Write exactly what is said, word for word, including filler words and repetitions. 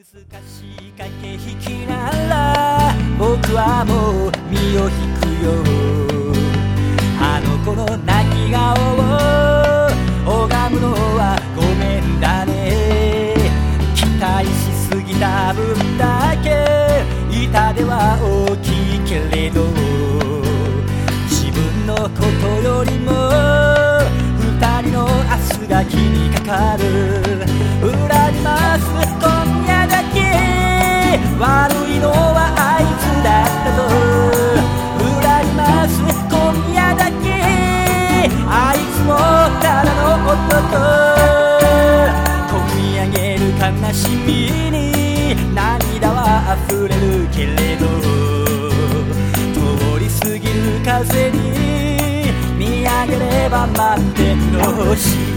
難しい駆け引きなら僕はもう身を引くよ。あの子の泣き顔を拝むのはごめんだね。期待しすぎた分だけ痛手は大きいけれど、自分のことよりも二人の明日が気にかかる。恨みます今夜だけ、悪いのはあいつだったと。恨みます今夜だけ、あいつもただの男。込み上げる悲しみに涙は溢れるけれど、通り過ぎる風に見上げれば満天の星。